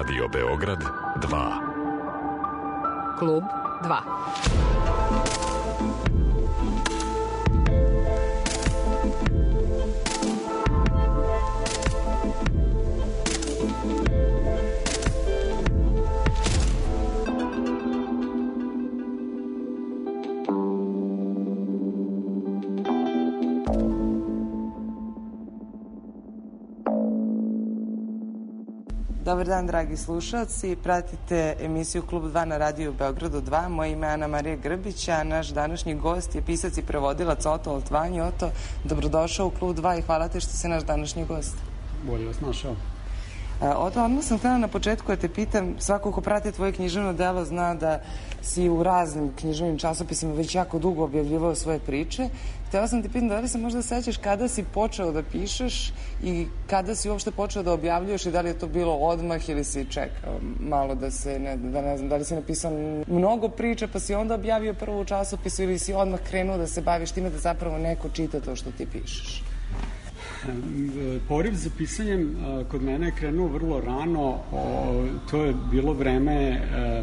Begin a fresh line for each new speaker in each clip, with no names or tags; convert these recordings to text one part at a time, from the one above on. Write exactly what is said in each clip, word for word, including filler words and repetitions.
Radio Beograd dva.
Klub dva.
Dobar dan, dragi slušalci. Pratite emisiju Klub dva na radiju Beogradu dva. Moje ime je Ana Marija Grbić, a naš današnji gost je pisac i prevodilac Oto Oltvanji. Oto, dobrodošao u Klub dva i hvala te što si naš današnji gost.
Bolje vas našao.
Oto, odmah sam htjela na početku da te pitam, svako ko prati tvoje književno delo zna da si u raznim književnim časopisima već jako dugo objavljivao svoje priče. Htjela sam te pitam da li se možda sećaš kada si počeo da pišeš i kada si uopšte počeo da objavljuješ i da li je to bilo odmah ili si čekao malo da se, ne, da ne znam, da li si napisao mnogo priča pa si onda objavio prvo u časopisu ili si odmah krenuo da se baviš time da zapravo neko čita to što ti pišeš?
Poriv za pisanjem kod mene je krenuo vrlo rano. To je bilo vreme,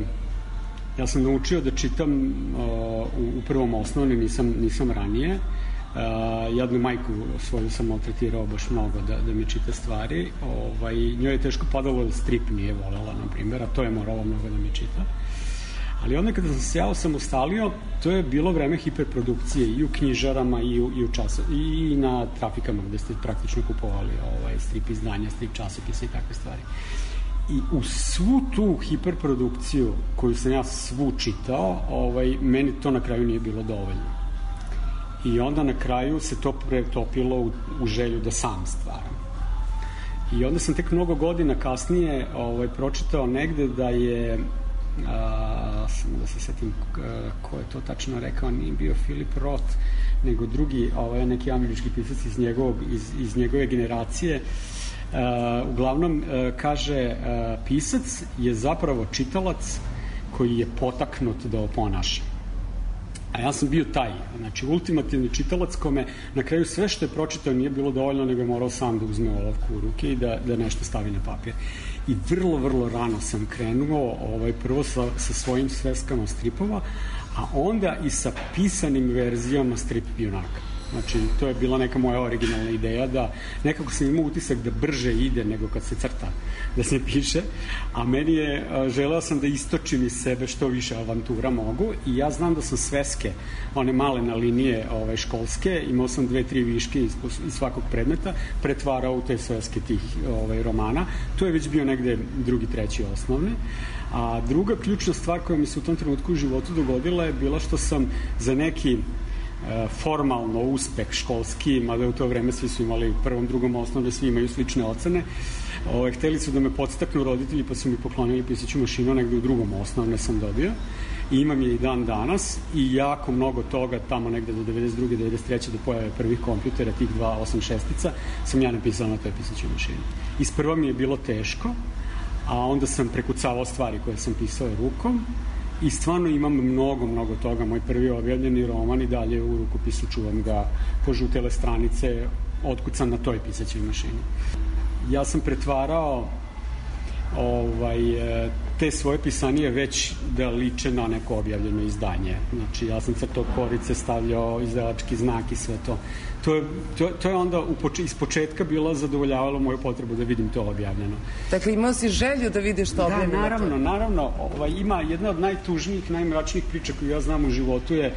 ja sam naučio da čitam u prvom osnovni, nisam, nisam ranije. Jednu majku svoju sam maltretirao baš mnogo da, da mi čita stvari. Ovaj, njoj je teško padalo da strip nije volela, na primjer, a to je moralo mnogo da mi čita. Ali onda kada sam se ja osamostalio, to je bilo vreme hiperprodukcije i u knjižarama i u, i u časo, i na trafikama gde ste praktično kupovali ovaj, strip izdanja, strip časopisa i takve stvari. I u svu tu hiperprodukciju koju sam ja svu čitao, ovaj, meni to na kraju nije bilo dovoljno. I onda na kraju se to pretopilo u, u želju da sam stvaram. I onda sam tek mnogo godina kasnije ovaj, pročitao negde da je A, samo da se setim ko je to tačno rekao, nije bio Philip Roth nego drugi, ovaj, neki američki pisac iz, njegovog, iz, iz njegove generacije. A, uglavnom a, kaže a, pisac je zapravo čitalac koji je potaknut da oponaša. A ja sam bio taj, znači ultimativni čitalac kome na kraju sve što je pročitao nije bilo dovoljno, nego je morao sam da uzme olovku u ruke i da, da nešto stavi na papir. I vrlo, vrlo rano sam krenuo ovaj, prvo sa, sa svojim sveskama stripova, a onda i sa pisanim verzijama strip junaka. Znači, to je bila neka moja originalna ideja da nekako sam imao utisak da brže ide nego kad se crta, da se piše, a meni je, želeo sam da istočim iz sebe što više avantura mogu i ja znam da sam sveske, one male na linije ovaj, školske, imao sam dve, tri viške iz, iz svakog predmeta, pretvarao u te sveske tih ovaj, romana. To je već bio negde drugi, treći osnovne. A druga ključna stvar koja mi se u tom trenutku u životu dogodila je bila što sam za neki formalno uspeh školski, mada u to vreme svi su imali u prvom, drugom osnovne, svi imaju slične ocene. Ove, hteli su da me podstaknu roditelji, pa su mi poklonili pisaću mašinu, negde u drugom osnovne sam dobio. I imam je i dan danas i jako mnogo toga, tamo negde do devedeset druge, devedeset treće do pojave prvih kompjutera, tih dva osam šestica, sam ja napisao na toj pisaćoj mašini. Isprva mi je bilo teško, a onda sam prekucavao stvari koje sam pisao rukom. I stvarno imam mnogo, mnogo toga. Moj prvi objavljeni roman i dalje u rukopisu čuvam ga, požutele stranice, otkucan na toj pisaćoj mašini. Ja sam pretvarao ovaj, te svoje pisanije već da liče na neko objavljeno izdanje. Znači, ja sam crtao korice, stavljao izdavački znak i sve to. To je, to, to je onda u poč, iz početka bilo zadovoljavalo moju potrebu da vidim to objavljeno.
Dakle, imao si želju da vidiš to objavljeno?
Da, naravno, naravno. Ovaj, ima jedna od najtužnijih, najmračnijih priča koju ja znam u životu je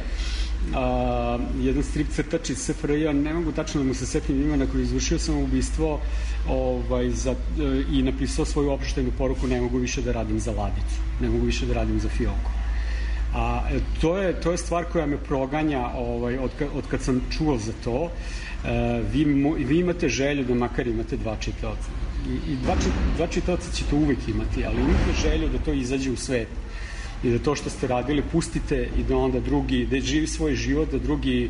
a, jedan strip crtač iz S F R J, ne mogu tačno da mu se setim imena, koji je izvršio samoubistvo ovaj, za, i napisao svoju oproštajnu poruku: ne mogu više da radim za Ladicu, ne mogu više da radim za Fioku. A to je, to je stvar koja me proganja ovaj, od, ka, od kad sam čuo za to. E, vi, vi imate želju da makar imate dva čitaoca. I, i dva, dva čitaoca ćete uvek imati, ali imate želju da to izađe u svet. I da to što ste radili pustite i da onda drugi, da živi svoj život, da drugi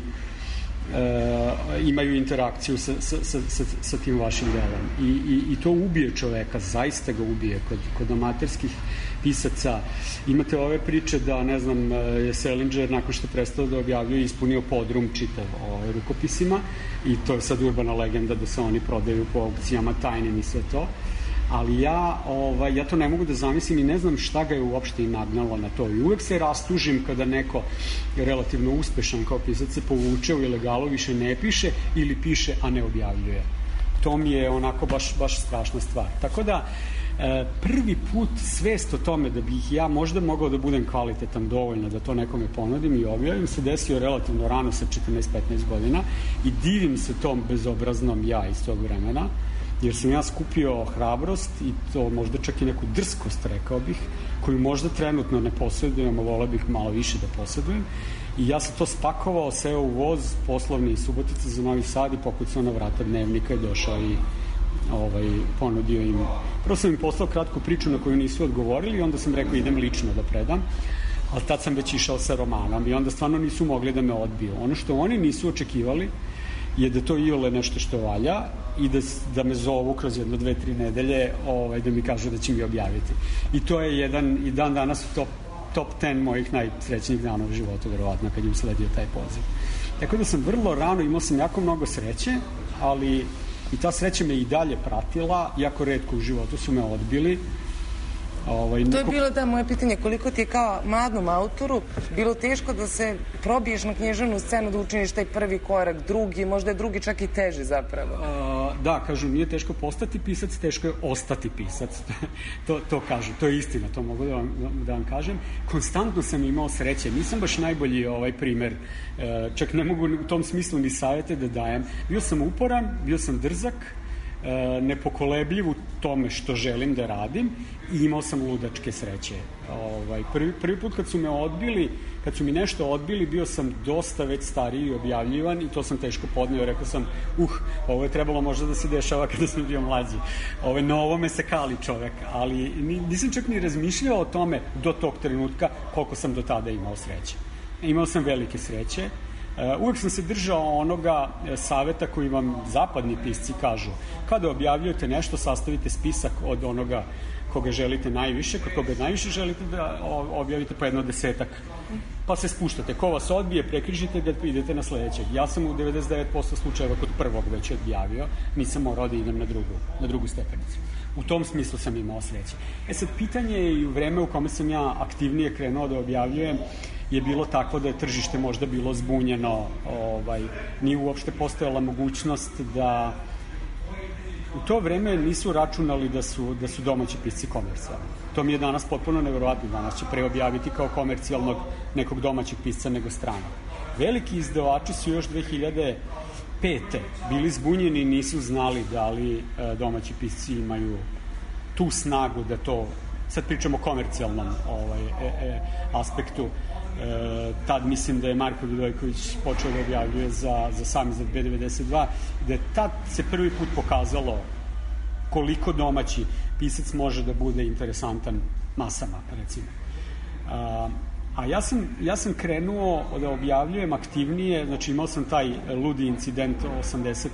e, imaju interakciju sa, sa, sa, sa, sa tim vašim delom. I, i, I to ubije čoveka, zaista ga ubije. Kod, kod amaterskih pisaca imate ove priče da, ne znam, je Selinger nakon što je prestao da objavljuje ispunio podrum čitav o rukopisima i to je sad urbana legenda da se oni prodaju po aukcijama tajnim i sve to. ali ja, ovaj, ja to ne mogu da zamislim i ne znam šta ga je uopšte i nagnalo na to. I uvek se rastužim kada neko je relativno uspešan kao pisac se povuče u ilegalu, više ne piše ili piše, a ne objavljuje. To mi je onako baš, baš strašna stvar. Tako da, e, prvi put svest o tome da bih ja možda mogao da budem kvalitetan dovoljno da to nekome ponudim i objavim se desio relativno rano sa četrnaest petnaest godina i divim se tom bezobraznom ja iz tog vremena, jer sam ja skupio hrabrost i to možda čak i neku drskost, rekao bih, koju možda trenutno ne posjedujem, a voleo bih malo više da posjedujem. I ja sam to spakovao, seo u voz poslovni iz Subotice za Novi Sad i pokucao na vrata Dnevnika i došao i ovaj, ponudio im. Prvo sam im poslao kratku priču na koju nisu odgovorili i onda sam rekao idem lično da predam, ali tad sam već išao sa romanom i onda stvarno nisu mogli da me odbiju. Ono što oni nisu očekivali je da to iole nešto što valja i da, da me zovu kroz jedno, dve, tri nedelje ovaj, da mi kažu da će mi objaviti. I to je jedan, i dan danas u top, top ten mojih najsrećnijih dana u životu, verovatno, kad im sledio taj poziv. Tako da sam vrlo rano, imao sam jako mnogo sreće, ali i ta sreća me i dalje pratila, jako retko u životu su me odbili. Ovaj, neko... To
je bilo da moje pitanje, koliko ti je kao mladom autoru bilo teško da se probiješ na književnu scenu, da učiniš taj prvi korak, drugi, možda je drugi čak i teži zapravo?
A, da, kažu, nije teško postati pisac, teško je ostati pisac. to, to kažu, to je istina, to mogu da vam, da vam kažem. Konstantno sam imao sreće, nisam baš najbolji ovaj primer, čak ne mogu u tom smislu ni savjete da dajem. Bio sam uporan, bio sam drzak, nepokolebljiv u tome što želim da radim i imao sam ludačke sreće. Ovaj, prvi, prvi put kad su me odbili, kad su mi nešto odbili, bio sam dosta već stariji i objavljivan i to sam teško podneo. Rekao sam, uh, ovo je trebalo možda da se dešava kada sam bio mlađi. Ove, na ovome se kali čovek, ali nisam čak ni razmišljao o tome do tog trenutka koliko sam do tada imao sreće. Imao sam velike sreće. Uh, uvek sam se držao onoga saveta koji vam zapadni pisci kažu. Kada objavljujete nešto, sastavite spisak od onoga koga želite najviše, kod koga najviše želite da objavite po jedno desetak. Pa se spuštate. Ko vas odbije, prekrižite ga, idete na sledećeg. Ja sam u devedeset devet posto slučajeva kod prvog već odjavio, nisam morao da idem na drugu, na drugu stepenicu. U tom smislu sam imao sreće. E sad, pitanje je i u vreme u kome sam ja aktivnije krenuo da objavljujem, je bilo tako da je tržište možda bilo zbunjeno, ovaj, nije uopšte postojala mogućnost da u to vreme nisu računali da su, da su domaći pisci komercijalni. To mi je danas potpuno neverovatno. Danas će preobjaviti kao komercijalnog nekog domaćeg pisca nego stranog. Veliki izdavači su još dve hiljade pete bili zbunjeni i nisu znali da li e, domaći pisci imaju tu snagu da to, sad pričamo o komercijalnom ovaj, e, e, aspektu. E, tad mislim da je Marko Vidojković počeo da objavljuje za, za sami za B devedeset dva, da je tad se prvi put pokazalo koliko domaći pisac može da bude interesantan masama, recimo. A, a ja sam, ja sam krenuo da objavljujem aktivnije, znači imao sam taj ludi incident osamdeset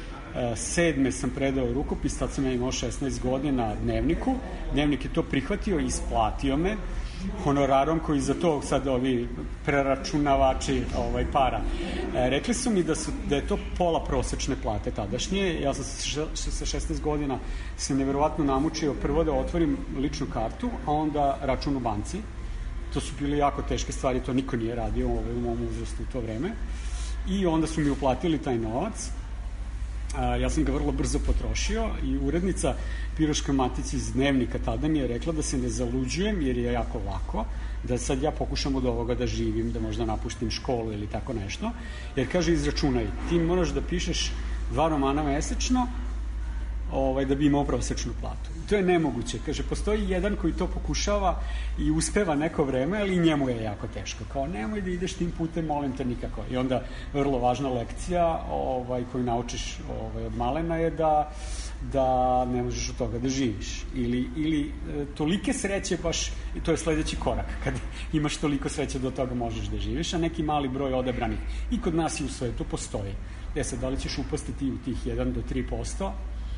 sedme sam predao rukopis, tad sam ja imao šesnaest godina Dnevniku. Dnevnik je to prihvatio i isplatio me honorarom koji za to sad ovi preračunavači ovaj, para. E, rekli su mi da, su, da je to pola prosečne plate tadašnje. Ja sam sa šesnaest godina se neverovatno namučio prvo da otvorim ličnu kartu, a onda račun u banci. To su bile jako teške stvari, to niko nije radio ovaj, u mom uzrastu u to vreme. I onda su mi uplatili taj novac. A, ja sam ga vrlo brzo potrošio i urednica Piroška Matica iz Dnevnika tada mi je rekla da se ne zaluđujem jer je jako lako, da sad ja pokušam od ovoga da živim, da možda napuštim školu ili tako nešto, jer kaže izračunaj, ti moraš da pišeš dva romana mesečno ovaj, da bi imao prosečnu platu. To je nemoguće. Kaže, postoji jedan koji to pokušava i uspeva neko vreme, ali njemu je jako teško. Kao, nemoj da ideš tim putem, molim te nikako. I onda, vrlo važna lekcija ovaj, koju naučiš ovaj, od malena je da, da ne možeš od toga da živiš. Ili, ili e, tolike sreće baš, i to je sledeći korak, kad imaš toliko sreće do toga možeš da živiš, a neki mali broj odabranih. I kod nas i u svetu postoji. E sad, da li ćeš upasti ti u tih jedan do tri posto?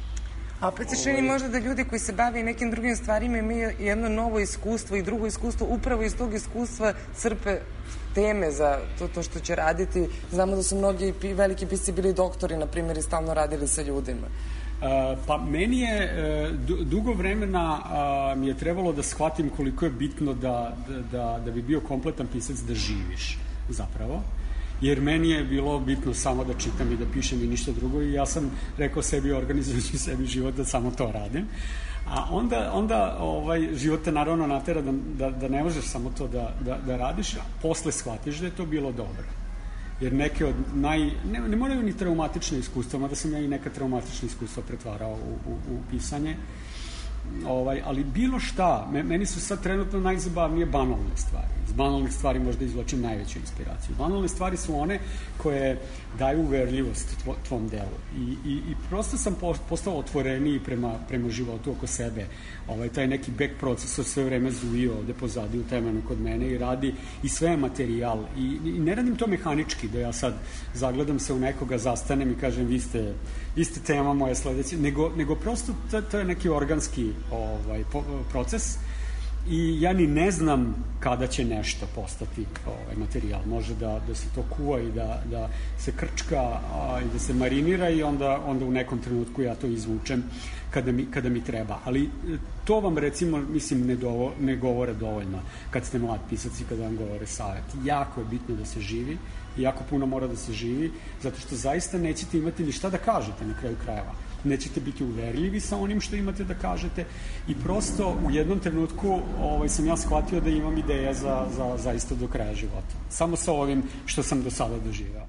A opet se čini možda da ljudi koji se bave nekim drugim stvarima imaju jedno novo iskustvo i drugo iskustvo, upravo iz tog iskustva crpe teme za to, to što će raditi. Znamo da su mnogi veliki pisci bili doktori, na primjer, i stalno radili sa ljudima.
Pa meni je dugo vremena mi je trebalo da shvatim koliko je bitno da, da, da bi bio kompletan pisac da živiš zapravo, jer meni je bilo bitno samo da čitam i da pišem i ništa drugo i ja sam rekao sebi, organizujući sebi život da samo to radim. A onda, onda ovaj, život te naravno natera da, da, da ne možeš samo to da, da, da radiš, a posle shvatiš da je to bilo dobro. Jer neke od naj... Ne, ne moraju ni traumatične iskustva, mada sam ja i neka traumatična iskustva pretvarao u, u, u pisanje. Ovaj, ali bilo šta, meni su sad trenutno najzabavnije banalne stvari. Iz banalnih stvari možda izvlačim najveću inspiraciju. Banalne stvari su one koje daju uverljivost tvo, tvom delu. I, i, i prosto sam postao otvoreniji prema, prema životu oko sebe. Ovaj, taj neki back procesor sve vreme zujio ovde pozadi u temenu kod mene i radi i sve je materijal. I, i ne radim to mehanički, da ja sad zagledam se u nekoga, zastanem i kažem vi ste, vi ste tema moje sledeće, nego, nego prosto to, to je neki organski ovaj, po, proces i ja ni ne znam kada će nešto postati ovaj, materijal. Može da, da se to kuva i da, da se krčka a, i da se marinira i onda, onda u nekom trenutku ja to izvučem kada mi, kada mi treba. Ali to vam recimo, mislim, ne, dovo, ne govore dovoljno kad ste mlad pisac i kada vam govore savjet. Jako je bitno da se živi i jako puno mora da se živi, zato što zaista nećete imati ni šta da kažete na kraju krajeva. Nećete biti uverljivi sa onim što imate da kažete i prosto u jednom trenutku ovaj, sam ja shvatio da imam ideja za, za zaista do kraja života. Samo sa ovim što sam do sada doživao.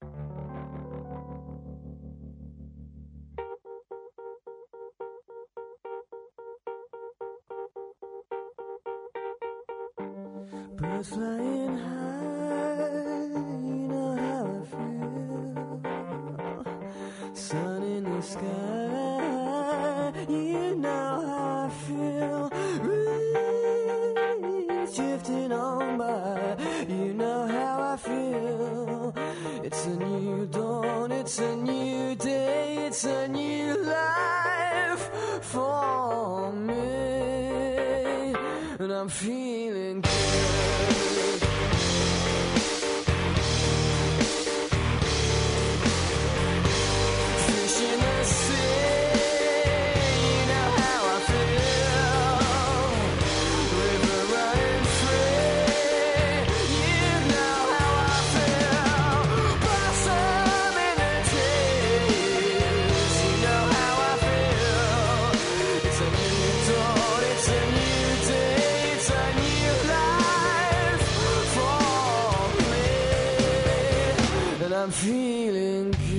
Birds flying high, you know how I feel. Sun in the sky, you know how I feel. Reeds drifting on by, you know how I feel. It's a new dawn, it's a new day, it's a new life for me, and I'm feeling good. I'm feeling good.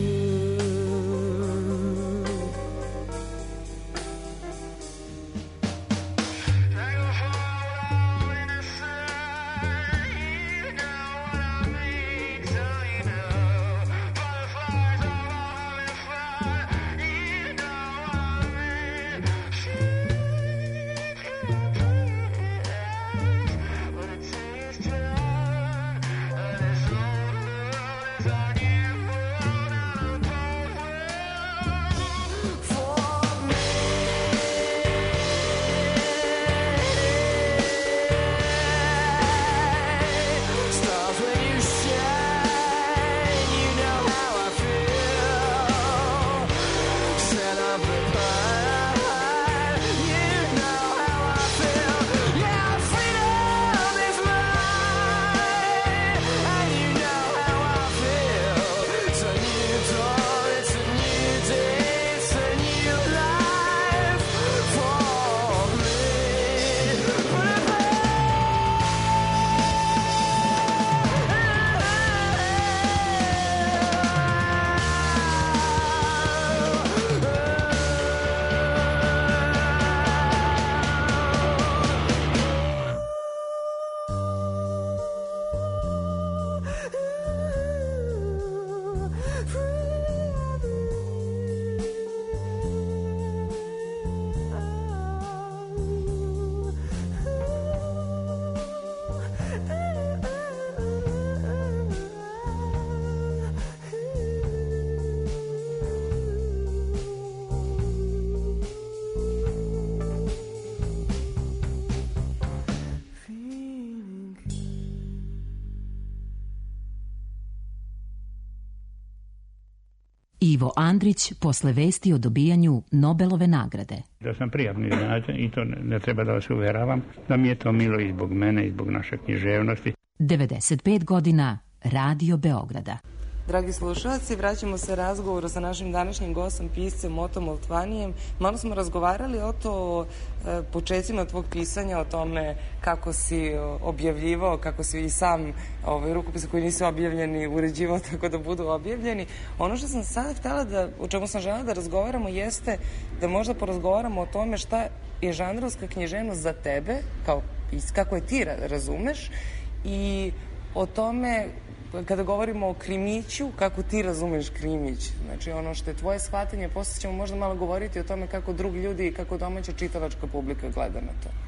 Ivo Andrić posle vesti o dobijanju Nobelove nagrade.
Da sam prijatno iznenađen i to ne, ne treba da vas uveravam, da mi je to milo i zbog mene i zbog naše književnosti.
devedeset pet godina Radio Beograda.
Dragi slušalci, vraćamo se razgovoru sa našim današnjim gostom, piscem Otom Oltvanijem. Malo smo razgovarali o to, o e, početcima tvog pisanja, o tome kako si objavljivao, kako si i sam ovaj, rukopise koji nisu objavljeni uređivao tako da budu objavljeni. Ono što sam sada htjela da, o čemu sam želela da razgovaramo jeste da možda porazgovaramo o tome šta je žanrovska književnost za tebe, kao, kako je ti razumeš, i o tome kada govorimo o krimiću, kako ti razumeš krimić, znači ono što je tvoje shvatanje, posle ćemo možda malo govoriti o tome kako drugi ljudi i kako domaća čitalačka publika gleda na to.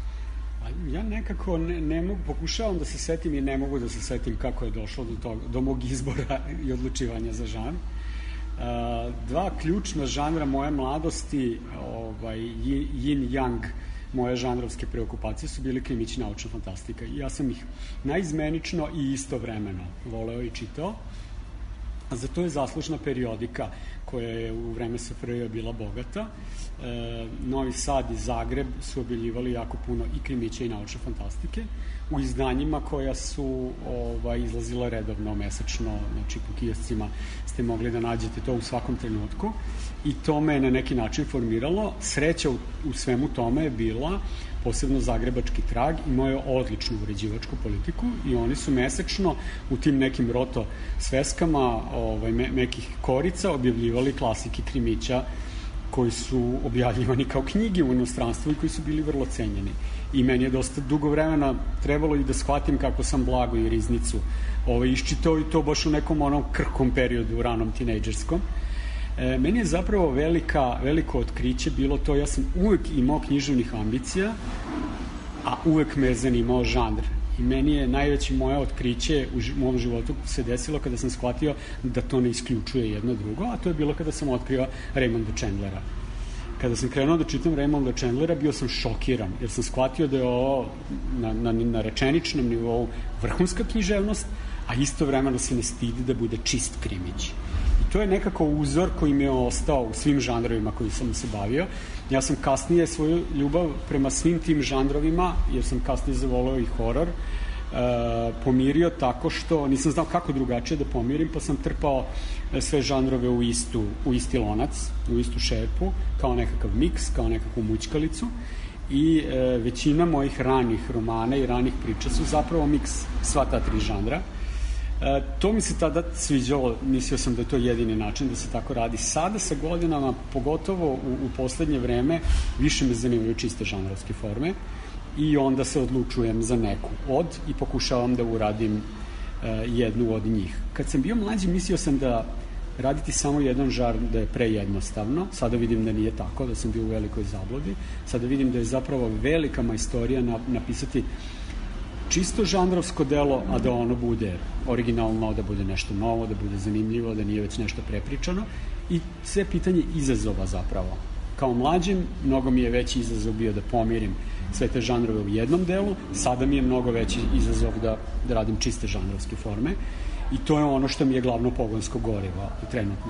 Ja nekako ne, ne mogu, pokušavam da se setim i ne mogu da se setim kako je došlo do, tog, do mog izbora i odlučivanja za žanr. Dva ključna žanra moje mladosti, ovaj, yin-yang, moje žanrovske preokupacije su bili krimić i naučna fantastika. I ja sam ih naizmenično i istovremeno voleo i čitao. A za to je zaslužna periodika koja je u vreme S F R J bila bogata. E, Novi Sad i Zagreb su objavljivali jako puno i krimića i naučne fantastike u izdanjima koja su ovaj, izlazila redovno, mesečno, znači po kioscima ste mogli da nađete to u svakom trenutku i to me na neki način formiralo. Sreća u, u svemu tome je bila posebno Zagrebački trag i moju odličnu uređivačku politiku i oni su mesečno u tim nekim roto sveskama ovaj, me, mekih korica objavljivali klasike krimića koji su objavljivani kao knjige u inostranstvu i koji su bili vrlo cenjeni. I meni je dosta dugo vremena trebalo i da shvatim kako sam Blago i Riznicu ovaj, iščitao i to baš u nekom onom krhkom periodu, ranom tinejdžerskom. E, meni je zapravo velika, veliko otkriće bilo to, ja sam uvek imao književnih ambicija, a uvek me je zanimao žanr. I meni je najveće moje otkriće u mom životu se desilo kada sam shvatio da to ne isključuje jedno drugo, a to je bilo kada sam otkrio Raymonda Chandlera. Kada sam krenuo da čitam Raymonda Chandlera, bio sam šokiran, jer sam shvatio da je ovo na, na, na rečeničnom nivou vrhunska književnost, a istovremeno se ne stidi da bude čist krimić. I to je nekako uzor koji mi je ostao u svim žanrovima koji sam se bavio. Ja sam kasnije svoju ljubav prema svim tim žanrovima, jer sam kasnije zavoleo i horor, Uh, pomirio tako što nisam znao kako drugačije da pomirim, pa sam trpao sve žanrove u istu, u isti lonac, u istu šerpu, kao nekakav miks, kao nekakvu mućkalicu i uh, većina mojih ranih romana i ranih priča su zapravo miks sva ta tri žanra. Uh, to mi se tada sviđalo, mislio sam da je to jedini način da se tako radi. Sada sa godinama, pogotovo u, u poslednje vreme, više me zanimaju čiste žanrovske forme i onda se odlučujem za neku od i pokušavam da uradim uh, jednu od njih. Kad sam bio mlađi, mislio sam da raditi samo jedan žanr da je prejednostavno. Sada vidim da nije tako, da sam bio u velikoj zabludi. Sada vidim da je zapravo velika majstorija na, napisati čisto žanrovsko delo, a da ono bude originalno, da bude nešto novo, da bude zanimljivo, da nije već nešto prepričano. I sve pitanje izazova zapravo. Kao mlađim, mnogo mi je veći izazov bio da pomirim sve te žanrove u jednom delu, sada mi je mnogo veći izazov da, da radim čiste žanrovske forme i to je ono što mi je glavno pogonsko gorivo trenutno.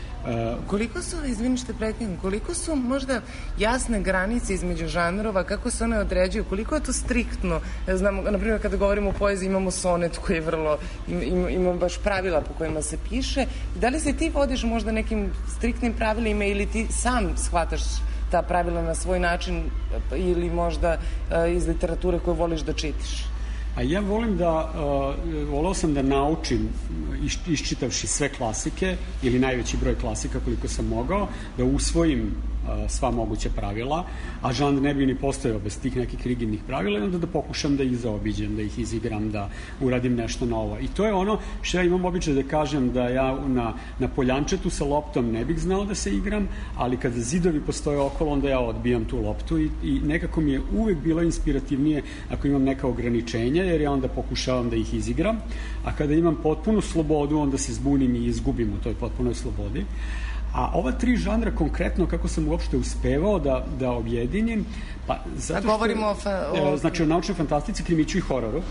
Uh, koliko su, izvini što prekinem, koliko su možda jasne granice između žanrova, kako se one određuju, koliko je to striktno? Znamo, na primjer, kada govorimo o poeziji, imamo sonet koji je vrlo, im, ima baš pravila po kojima se piše. Da li se ti vodiš možda nekim striktnim pravilima ili ti sam shvataš ta pravila na svoj način ili možda uh, iz literature koju voliš da čitiš?
A ja volim da, uh, volao sam da naučim, iš, iščitavši sve klasike, ili najveći broj klasika koliko sam mogao, da usvojim uh, sva moguća pravila, a žanr ne bi ni postojao bez tih nekih rigidnih pravila, i onda da pokušam da ih zaobiđem, da ih izigram, da uradim nešto novo. I to je ono što ja imam običaj da kažem, da ja na, na poljančetu sa loptom ne bih znao da se igram, ali kada zidovi postoje okolo, onda ja odbijam tu loptu i, i nekako mi je uvek bilo inspirativnije ako imam neka ograničenja, jer ja onda pokušavam da ih izigram, a kada imam potpunu slobodu, onda se zbunim i izgubim u toj potpunoj slobodi. A ova tri žanra konkretno, kako sam uopšte uspevao da, da objedinim, pa zato što...
A govorimo o... Fa, o...
Znači o naučnoj fantastici, krimiću i hororu.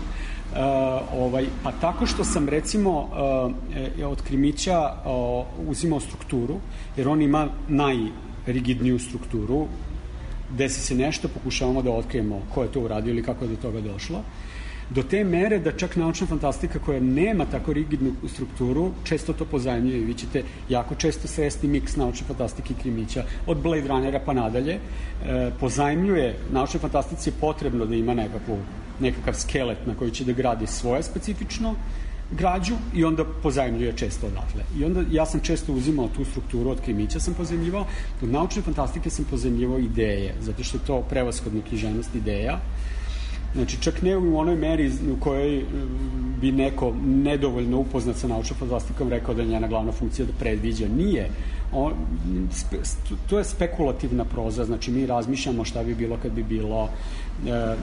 ovaj, pa tako što sam recimo uh, od Krimića uh, uzimao strukturu, jer on ima najrigidniju strukturu, desi se nešto, pokušavamo da otkrijemo ko je to uradio ili kako je do toga došlo, do te mere da čak naučna fantastika koja nema tako rigidnu strukturu često to pozajemljuje. Vi ćete jako često sresti miks naučne fantastike i Krimića, od Blade Runnera pa nadalje. E, pozajemljuje, naučnoj fantastici je potrebno da ima nekakvu, nekakav skelet na koji će da gradi svoje specifično građu i onda pozajemljuje često odatle. I onda ja sam često uzimao tu strukturu, od Krimića sam pozajemljivao, od naučne fantastike sam pozajemljivao ideje, zato što je to prevashodna književnost ideja. Znači, čak ne u onoj meri u kojoj bi neko nedovoljno upoznat sa naučnom fantastikom rekao da je njena glavna funkcija da predviđa. Nije. On, spe, to je spekulativna proza, znači mi razmišljamo šta bi bilo kad bi bilo. E,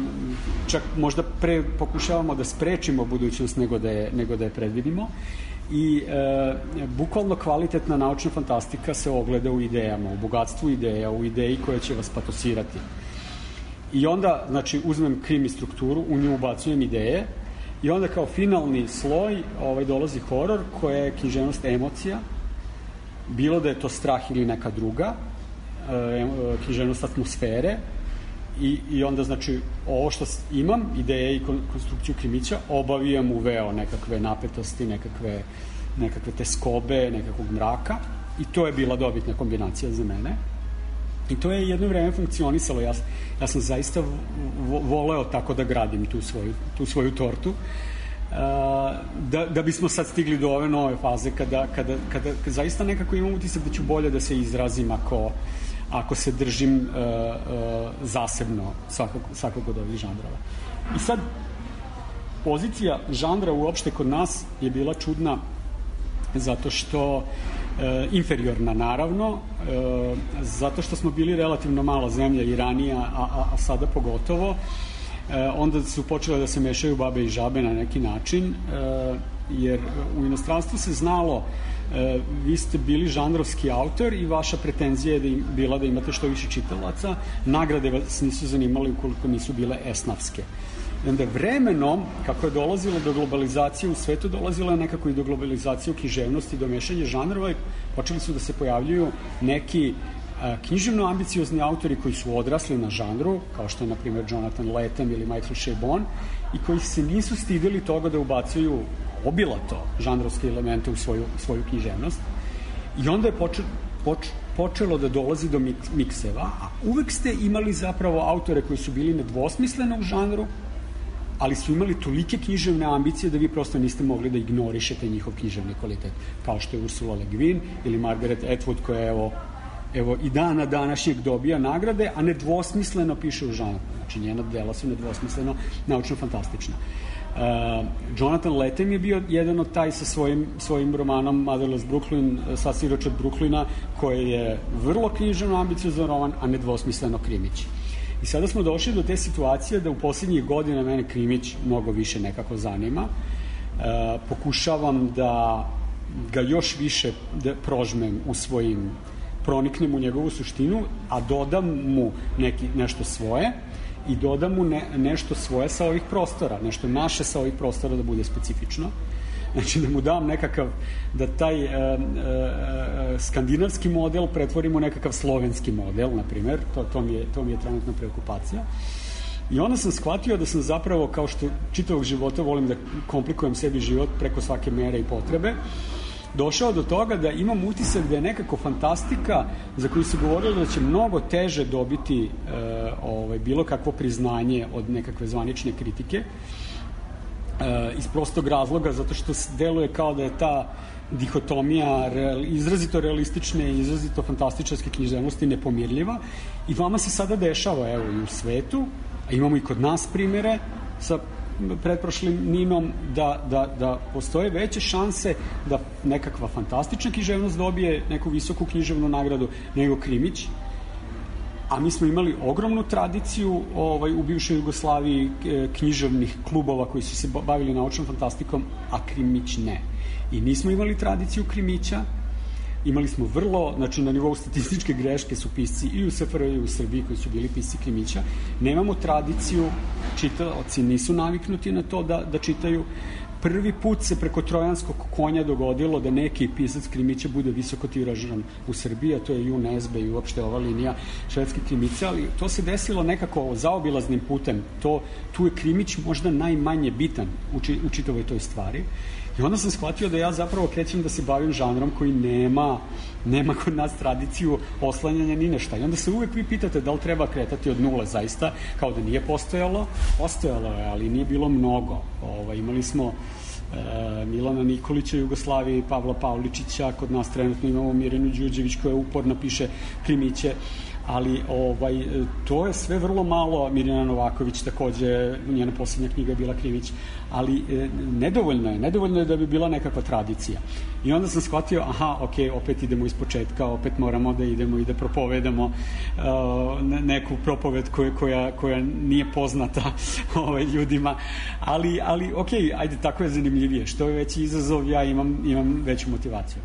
čak možda pre pokušavamo da sprečimo budućnost nego da je, nego da je predvidimo. I e, bukvalno kvalitetna naučna fantastika se ogleda u idejama, u bogatstvu ideja, u ideji koja će vas patosirati. I onda, znači, uzmem krimi strukturu, u nju ubacujem ideje i onda kao finalni sloj ovaj, dolazi horor koja je književnost emocija, bilo da je to strah ili neka druga, e, književnost atmosfere i, i onda, znači, ovo što imam, ideje i konstrukciju Krimića, obavijam uveo nekakve napetosti, nekakve, nekakve teskobe, nekakvog mraka i to je bila dobitna kombinacija za mene. I to je jedno vreme funkcionisalo. Ja, ja sam zaista vo, voleo tako da gradim tu svoju, tu svoju tortu. Uh, da, da bismo sad stigli do ove nove faze kada, kada, kada, kada zaista nekako imam utisak da ću bolje da se izrazim ako, ako se držim uh, uh, zasebno svakog, svakog od ovih žanrova. I sad, pozicija žanra uopšte kod nas je bila čudna zato što e, inferiorna naravno, e, zato što smo bili relativno mala zemlja i ranije, a, a, a sada pogotovo, e, onda su počele da se mešaju babe i žabe na neki način, e, jer u inostranstvu se znalo, e, vi ste bili žanrovski autor i vaša pretenzija je da im, bila da imate što više čitalaca, nagrade vas nisu zanimali ukoliko nisu bile esnafske. Onda vremenom, kako je dolazilo do globalizacije u svetu, dolazilo je nekako i do globalizacije u književnosti, do mešanja žanrova i počeli su da se pojavljuju neki a, književno ambiciozni autori koji su odrasli na žanru, kao što je, na primjer, Jonathan Lethem ili Michael Chabon, i koji se nisu stidili toga da ubacuju obilato žanrovske elemente u svoju, svoju književnost. I onda je počeo, poč, počelo da dolazi do mikseva, a uvek ste imali zapravo autore koji su bili nedvosmisleno u žanru, ali su imali tolike književne ambicije da vi prosto niste mogli da ignorišete njihov književni kvalitet, kao što je Ursula Le Guin ili Margaret Atwood, koja evo, evo i dana današnjeg dobija nagrade, a nedvosmisleno piše u žanru. Znači, njena dela su nedvosmisleno naučno-fantastična. Uh, Jonathan Lethem je bio jedan od taj sa svojim, svojim romanom Motherless Brooklyn, Sasiroč od Brooklyna, koji je vrlo književno ambiciozan roman, a nedvosmisleno krimić. I sada smo došli do te situacije da u posljednjih godina mene Krimić mnogo više nekako zanima. E, pokušavam da ga još više da prožmem u svojim, proniknem u njegovu suštinu, a dodam mu neki, nešto svoje i dodam mu ne, nešto svoje sa ovih prostora, nešto naše sa ovih prostora da bude specifično. Znači, da mu dam nekakav, da taj e, e, skandinavski model pretvorimo u nekakav slovenski model, na primjer, to, to, mi je, to mi je trenutna preokupacija. I onda sam shvatio da sam zapravo, kao što čitavog života volim da komplikujem sebi život preko svake mere i potrebe, došao do toga da imam utisak da je nekako fantastika za koju se govorilo da će mnogo teže dobiti e, ovaj, bilo kakvo priznanje od nekakve zvanične kritike, Uh, iz prostog razloga, zato što deluje kao da je ta dihotomija real, izrazito realistične i izrazito fantastičarske književnosti nepomirljiva i vama se sada dešava, evo, i u svetu, a imamo i kod nas primere sa pretprošlim Ninom, da, da, da postoje veće šanse da nekakva fantastična književnost dobije neku visoku književnu nagradu nego Krimić. A mi smo imali ogromnu tradiciju ovaj, u bivšoj Jugoslaviji književnih klubova koji su se bavili naučnom fantastikom, a Krimić ne. I nismo imali tradiciju Krimića, imali smo vrlo, znači na nivou statističke greške su pisci i u S F R J i u Srbiji koji su bili pisci krimića. Nemamo tradiciju, čitaoci nisu naviknuti na to da, da čitaju. Prvi put se preko Trojanskog konja dogodilo da neki pisac krimića bude visoko tiražiran u Srbiji, a to je Ju Nezbe i uopšte ova linija švedske krimice, ali to se desilo nekako zaobilaznim putem. To, tu je krimić možda najmanje bitan u, či, u čitavoj toj stvari. I onda sam shvatio da ja zapravo krećem da se bavim žanrom koji nema, nema kod nas tradiciju oslanjanja ni nešta. I onda se uvek vi pitate da li treba kretati od nule zaista, kao da nije postojalo. Postojalo je, ali nije bilo mnogo. Ovaj, imali smo e, Milana Nikolića u Jugoslaviji, Pavla Pavličića, kod nas trenutno imamo Mirjanu Đurđević koja uporno piše krimiće, ali ovaj, to je sve vrlo malo. Mirjana Novaković takođe, njena poslednja knjiga je bila Krimić, ali e, nedovoljno je, nedovoljno je da bi bila nekakva tradicija. I onda sam shvatio, aha, ok, opet idemo iz početka, opet moramo da idemo i da propovedamo uh, neku propoved koja, koja, koja nije poznata ovaj, ljudima, ali, ali ok, ajde, tako je zanimljivije. Što je veći izazov, ja imam, imam veću motivaciju.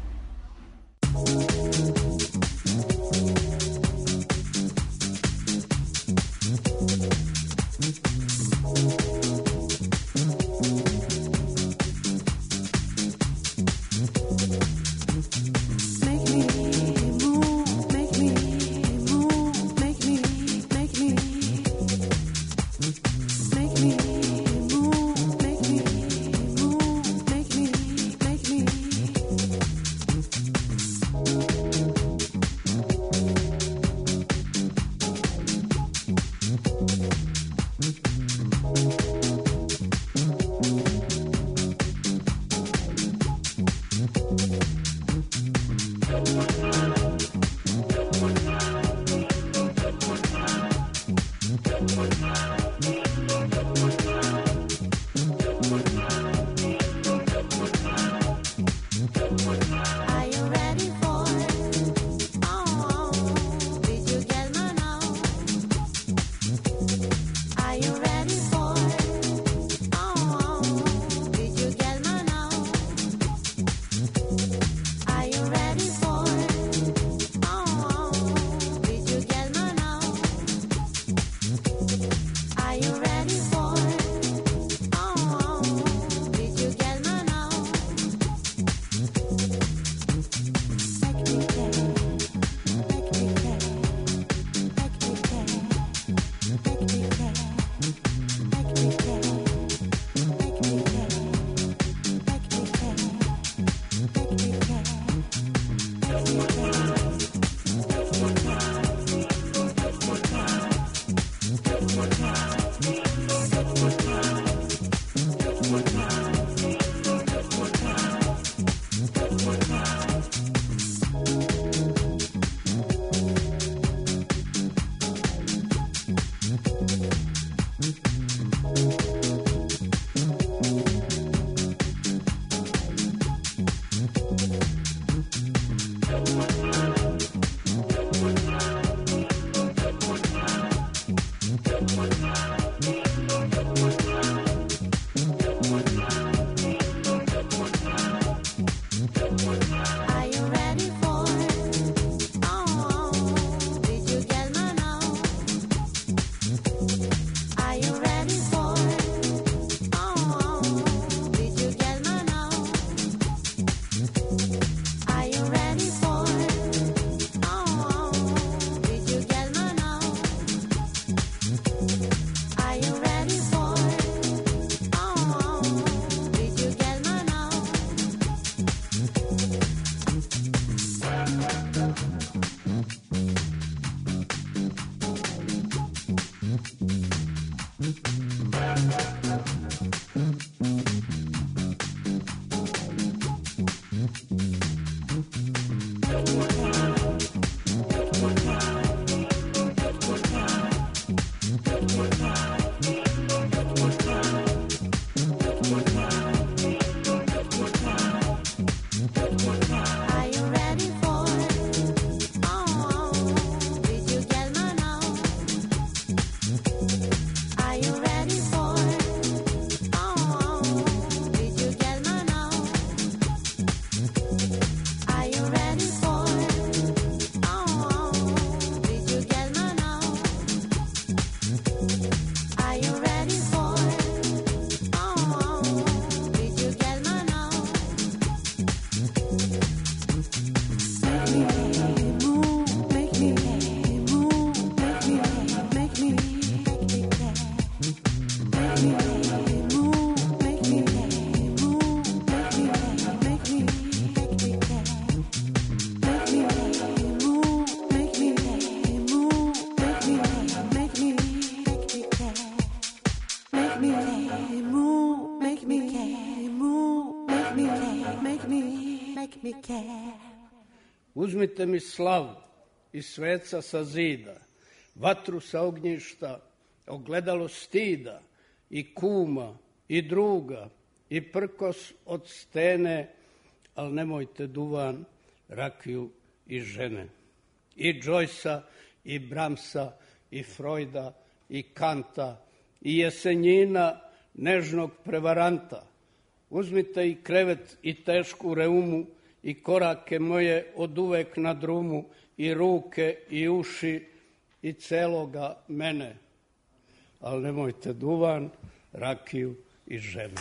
make me care.
Uzmite mi slavu i sveca sa zida, vatru sa ognjišta, ogledalo stida, i kuma, i druga, i prkos od stene, al nemojte duvan, rakiju i žene. I Joycea, i Bramsa, i Freuda, i Kanta, i Jesenjina, nežnog prevaranta. Uzmite i krevet i tešku reumu, i korake moje od uvek na drumu, i ruke i uši, i celoga mene. Ali nemojte duvan, rakiju i žene.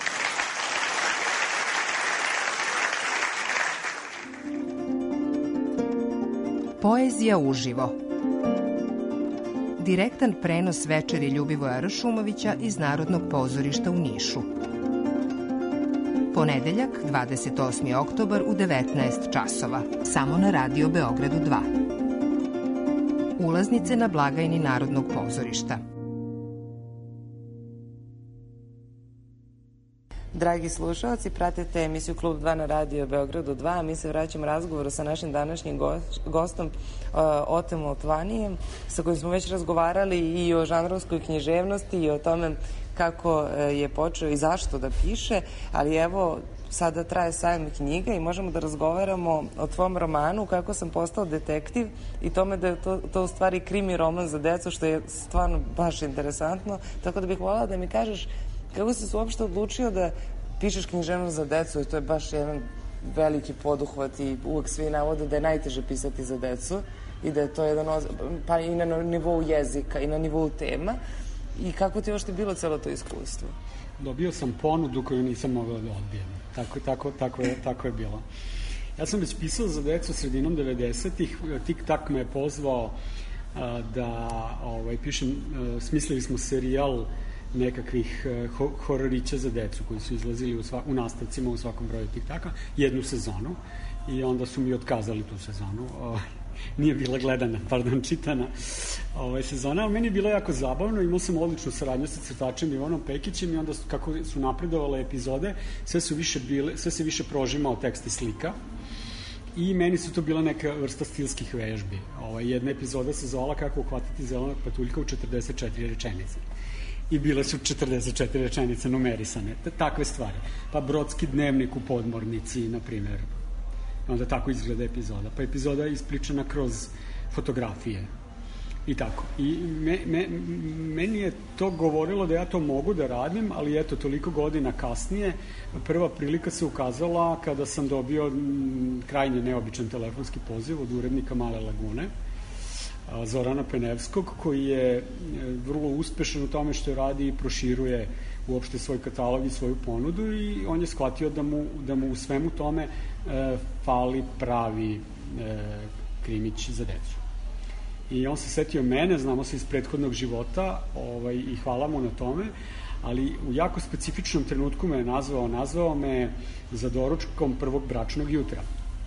Poezija uživo. Direktan prenos večeri Ljubivoja Ršumovića iz Narodnog pozorišta u Nišu. Ponedeljak, dvadeset osmi oktobar u devetnaest časova, samo na Radio Beogradu dva. Ulaznice na blagajni Narodnog pozorišta.
Dragi slušalci, pratite emisiju Klub dva na Radio Beogradu dva, a mi se vraćamo razgovoru sa našim današnjim gostom Otem Lotvanijem, sa kojim smo već razgovarali i o žanrovskoj književnosti i o tome kako je počeo i zašto da piše, ali evo, sada traje sajam knjiga i možemo da razgovaramo o tvom romanu Kako sam postao detektiv i tome da je to, to u stvari krimi roman za decu, što je stvarno baš interesantno, tako da bih voljela da mi kažeš kako si se uopšte odlučio da pišeš književnost za decu, i to je baš jedan veliki poduhvat i uvek svi navode da je najteže pisati za decu i da je to jedan, pa i na nivou jezika i na nivou tema. I kako ti je uopšte bilo celo to iskustvo?
Dobio sam ponudu koju nisam mogao da odbijem. Tako, tako, tako, je, tako je bilo. Ja sam već pisao za decu sredinom devedesetih. Tik-tak me je pozvao a, da ovaj, pišem, a, smislili smo serijal nekakvih ho hororića za decu koji su izlazili u, sva, u nastavcima u svakom broju Tik-taka, jednu sezonu, i onda su mi otkazali tu sezonu. O, nije bila gledana, pardon, čitana ovaj, sezona, ali meni je bilo jako zabavno. Imao sam odličnu saradnju sa crtačem Ivanom Pekićem i onda su, kako su napredovale epizode, sve, su više bile, sve se više prožimao tekst i slika i meni su to bila neka vrsta stilskih vežbi. Ovaj, jedna epizoda se zvala Kako uhvatiti zelenog patuljka u četrdeset četiri rečenice. I bile su četrdeset četiri rečenice numerisane, takve stvari. Pa Brodski dnevnik u podmornici, na primjer. Onda tako izgleda epizoda. Pa epizoda je ispričana kroz fotografije i tako. I me, me, meni je to govorilo da ja to mogu da radim, ali eto, toliko godina kasnije prva prilika se ukazala kada sam dobio m, krajnje neobičan telefonski poziv od urednika Male Lagune, Zorana Penevskog, koji je vrlo uspešan u tome što radi i proširuje uopšte svoj katalog i svoju ponudu, i on je shvatio da mu, da mu u svemu tome e, fali pravi e, krimić za decu. I on se setio mene, znamo se iz prethodnog života, ovaj, i hvala mu na tome, ali u jako specifičnom trenutku me je nazvao, nazvao me za doručkom prvog bračnog jutra.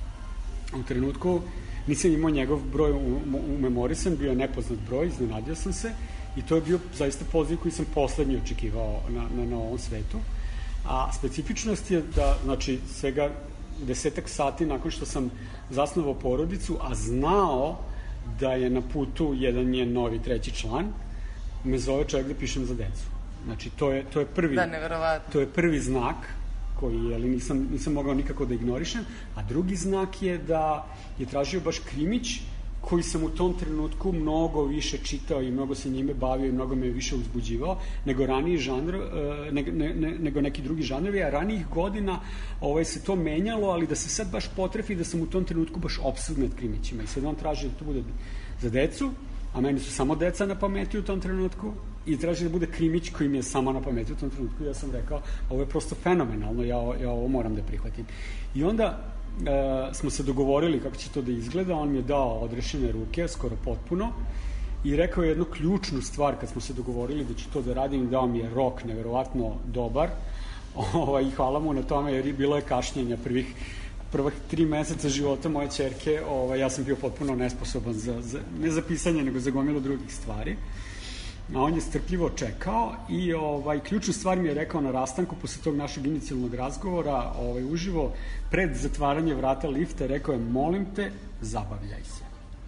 U trenutku nisam imao njegov broj umemorisan, bio je nepoznat broj, iznenadio sam se, i to je bio zaista poziv koji sam poslednji očekivao na, na, na ovom svetu. A specifičnost je da, znači, svega desetak sati nakon što sam zasnovao porodicu, a znao da je na putu jedan njen novi treći član, me zove čovjek da pišem za decu. Znači, to je, to je prvi,
da, neverovatno.
To je prvi znak koji je, ali nisam, nisam mogao nikako da ignorišem, a drugi znak je da je tražio baš krimić koji sam u tom trenutku mnogo više čitao i mnogo se njime bavio i mnogo me više uzbuđivao nego raniji žanr, ne, ne, ne, nego neki drugi žanrovi, a ranijih godina ovaj, se to menjalo, ali da se sad baš potrefi da sam u tom trenutku baš opsednut krimićima, i sad on traži da to bude za decu, a meni su samo deca na pameti u tom trenutku, i traži da bude krimić koji mi je samo na pameti u tom trenutku. Ja sam rekao, ovo je prosto fenomenalno, ja, ja ovo moram da prihvatim. I onda e, smo se dogovorili kako će to da izgleda, on mi je dao odrešene ruke, skoro potpuno, i rekao je jednu ključnu stvar kad smo se dogovorili da ću to da radim, dao mi je rok neverovatno dobar, ovaj, i hvala mu na tome, jer bilo je kašnjenja prvih prvih tri meseca života moje ćerke, ovaj, ja sam bio potpuno nesposoban za, za, ne za pisanje, nego za gomilu drugih stvari. a on je strpljivo čekao i ovaj, ključnu stvar mi je rekao na rastanku posle tog našeg inicijalnog razgovora ovaj, uživo, pred zatvaranje vrata lifta, rekao je, molim te, zabavljaj se.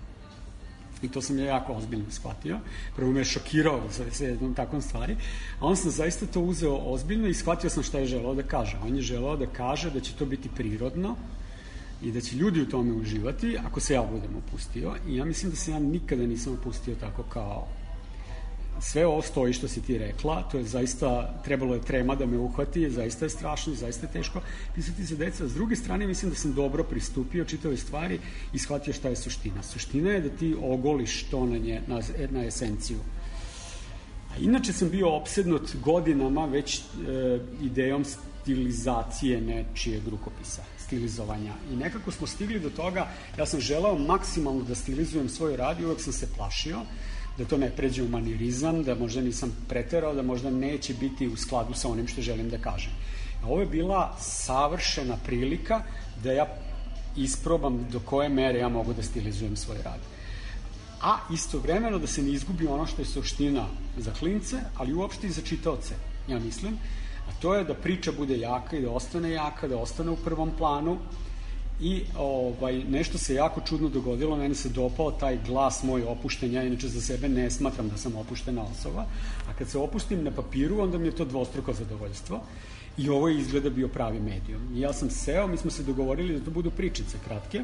I to sam ja jako ozbiljno shvatio. Prvo me je šokirao sa, sa jednom takvom stvari, a on sam zaista to uzeo ozbiljno i shvatio sam šta je želeo da kaže. On je želeo da kaže da će to biti prirodno i da će ljudi u tome uživati ako se ja budem opustio. I ja mislim da se ja nikada nisam opustio tako kao sve ovo stoji što si ti rekla, to je zaista, trebalo je trema da me uhvati, zaista je strašno, zaista je teško pisati za deca. S druge strane, mislim da sam dobro pristupio čitavoj stvari i shvatio šta je suština. Suština je da ti ogoliš to na, nje, na, na esenciju. A inače sam bio opsednut godinama već e, idejom stilizacije nečijeg rukopisa, stilizovanja. I nekako smo stigli do toga, ja sam želeo maksimalno da stilizujem svoj rad i uvek sam se plašio da to ne pređe u manirizam, da možda nisam preterao, da možda neće biti u skladu sa onim što želim da kažem. A ovo je bila savršena prilika da ja isprobam do koje mere ja mogu da stilizujem svoj rad. A istovremeno da se ne izgubi ono što je suština za klince, ali uopšte i za čitaoce, ja mislim. A to je da priča bude jaka i da ostane jaka, da ostane u prvom planu. I ovaj, nešto se jako čudno dogodilo, meni se dopao taj glas moj opušten, ja inače za sebe ne smatram da sam opuštena osoba, a kad se opustim na papiru, onda mi je to dvostruko zadovoljstvo i ovo je izgleda bio pravi medijum. I ja sam seo, mi smo se dogovorili da to budu pričice kratke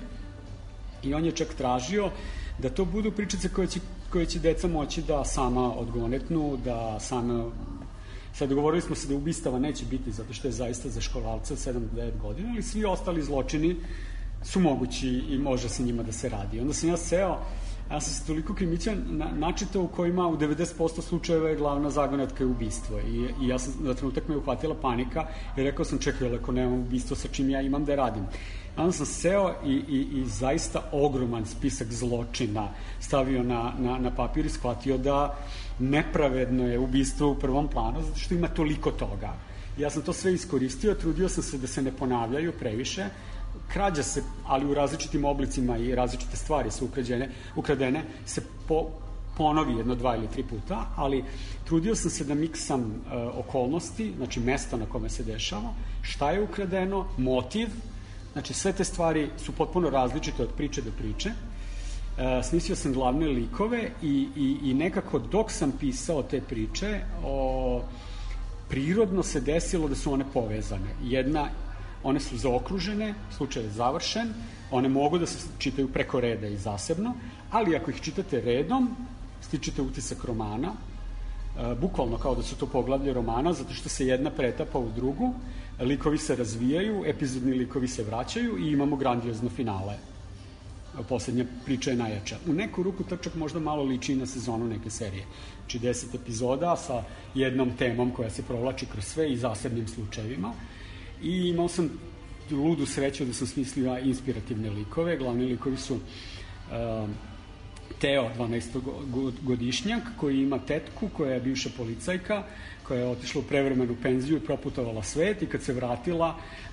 i on je čak tražio da to budu pričice koje će, koje će deca moći da sama odgonetnu, da sama... Sad dogovorili smo se da ubistava neće biti zato što je zaista za školalca od sedam do devet godina, ali svi ostali zločini su mogući i može se njima da se radi. Onda sam ja seo, ja sam se toliko krimića na, načitao u kojima u devedeset posto slučajeva je glavna zagonetka je ubistvo. I, i ja sam, na trenutak me je uhvatila panika i rekao sam, čekaj, ako nemam ubistvo, sa čim ja imam da radim. Onda sam seo i, i, i zaista ogroman spisak zločina stavio na, na, na papir i shvatio da nepravedno je ubistvo u prvom planu, zato što ima toliko toga. Ja sam to sve iskoristio, trudio sam se da se ne ponavljaju previše, krađa se, ali u različitim oblicima i različite stvari su ukrađene, ukradene, se po, ponovi jedno, dva ili tri puta, ali trudio sam se da miksam e, okolnosti, znači mesta na kome se dešava, šta je ukradeno, motiv, znači sve te stvari su potpuno različite od priče do priče. E, smislio sam glavne likove i, i, i nekako dok sam pisao te priče, o, prirodno se desilo da su one povezane. Jedna, one su zaokružene, slučaj je završen, one mogu da se čitaju preko reda i zasebno, ali ako ih čitate redom, stičete utisak romana, e, bukvalno kao da su to poglavlje romana, zato što se jedna pretapa u drugu, likovi se razvijaju, epizodni likovi se vraćaju i imamo grandiozno finale. Poslednja priča je najjača. U neku ruku to čak možda malo liči na sezonu neke serije. Znači deset epizoda sa jednom temom koja se provlači kroz sve i zasebnim slučajevima. I imao sam ludu sreću da sam smislio inspirativne likove. Glavni likovi su uh, Teo, dvanaestogodišnjak, koji ima tetku koja je bivša policajka, koja je otišla u prevremenu penziju i proputovala svet i kad se vratila,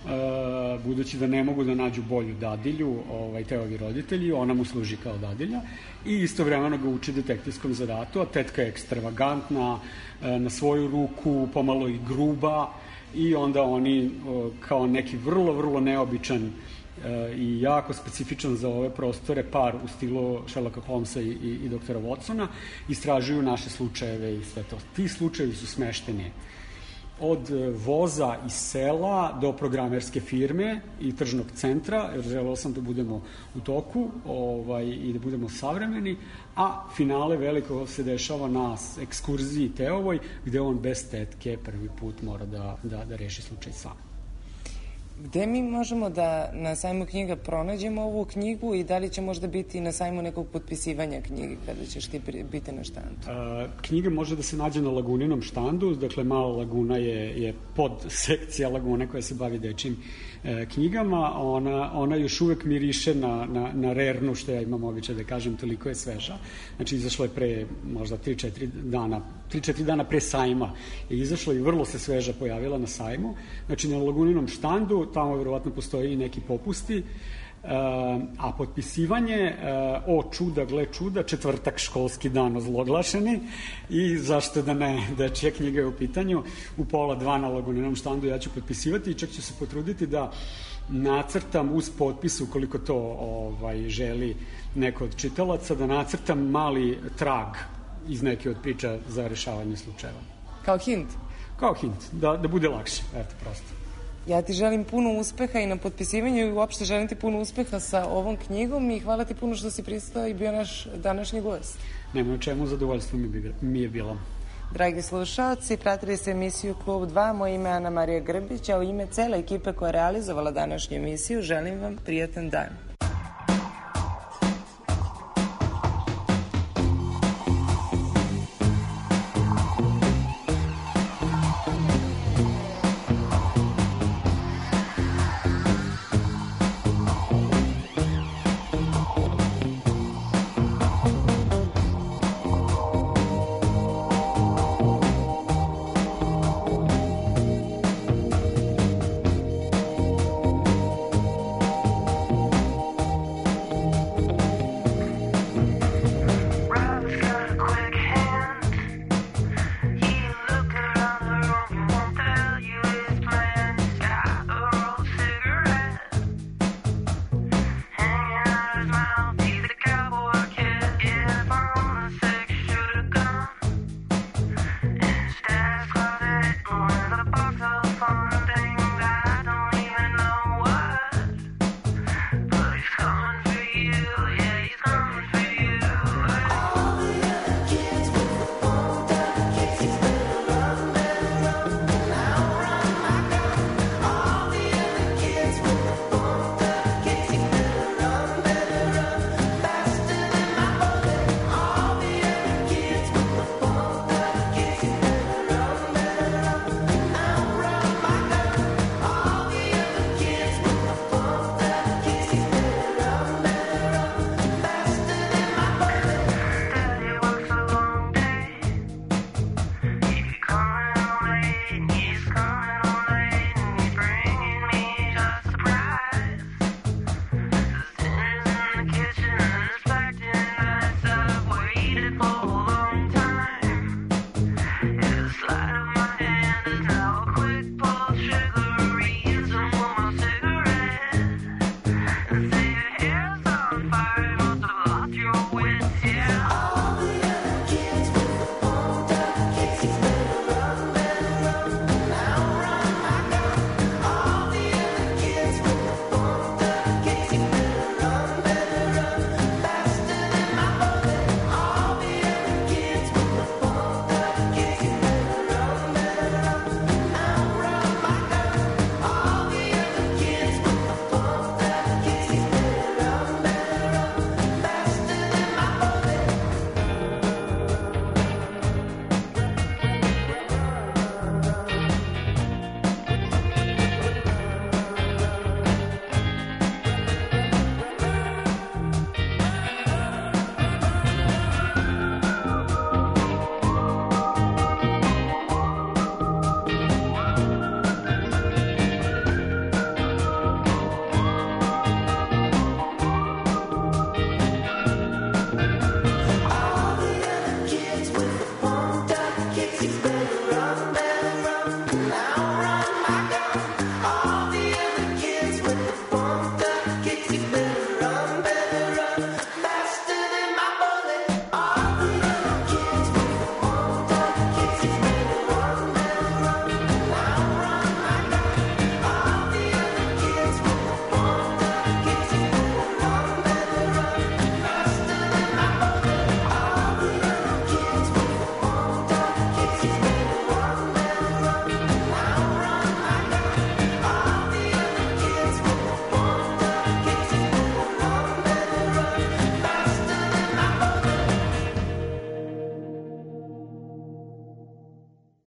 e, budući da ne mogu da nađu bolju dadilju, ovaj, Teovi roditelji, ona mu služi kao dadilja i istovremeno ga uči detektivskom zadatu, a tetka je ekstravagantna, e, na svoju ruku, pomalo i gruba i onda oni e, kao neki vrlo, vrlo neobičan i jako specifičan za ove prostore par u stilu Sherlocka Holmesa i, i, i doktora Watsona istražuju naše slučajeve i sve to. Ti slučajevi su smešteni od voza iz sela do programerske firme i tržnog centra, jer želeo sam da budemo u toku ovaj, i da budemo savremeni, a finale veliko se dešava na ekskurziji Teovoj, gde on bez tetke prvi put mora da, da, da reši slučaj sam.
Gde mi možemo da na sajmu knjiga pronađemo ovu knjigu i da li će možda biti na sajmu nekog potpisivanja knjige kada ćeš ti biti na štandu?
A, knjiga može da se nađe na Laguninom štandu, dakle Mala Laguna je, je pod sekcija Lagune koja se bavi dečim e, knjigama. Ona, ona još uvek miriše na, na, na rernu, što ja imam običaj da kažem, toliko je sveža. Znači izašlo je pre možda tri četiri dana, tri četiri dana pre sajma je izašlo i vrlo se sveža pojavila na sajmu. Znači na Laguninom štandu štandu, tamo verovatno postoji i neki popusti, a potpisivanje, o čuda, gle čuda, četvrtak školski dan ozloglašeni i zašto da ne, dečija knjiga je u pitanju, u pola dva na Laguninom štandu ja ću potpisivati i čak ću se potruditi da nacrtam uz potpis, ukoliko to ovaj, želi neko od čitalaca, da nacrtam mali trag iz neke od priča za rešavanje slučajeva.
Kao hint?
Kao hint, da, da bude lakše, eto, prosto.
Ja ti želim puno uspeha i na potpisivanju i uopšte želim ti puno uspeha sa ovom knjigom i hvala ti puno što si pristao i bio naš današnji gost.
Nema o čemu, zadovoljstvo mi je bilo.
Dragi slušaoci, pratili ste emisiju Klub dva, moje ime je Ana Marija Grbić, a u ime cele ekipe koja je realizovala današnju emisiju želim vam prijatan dan.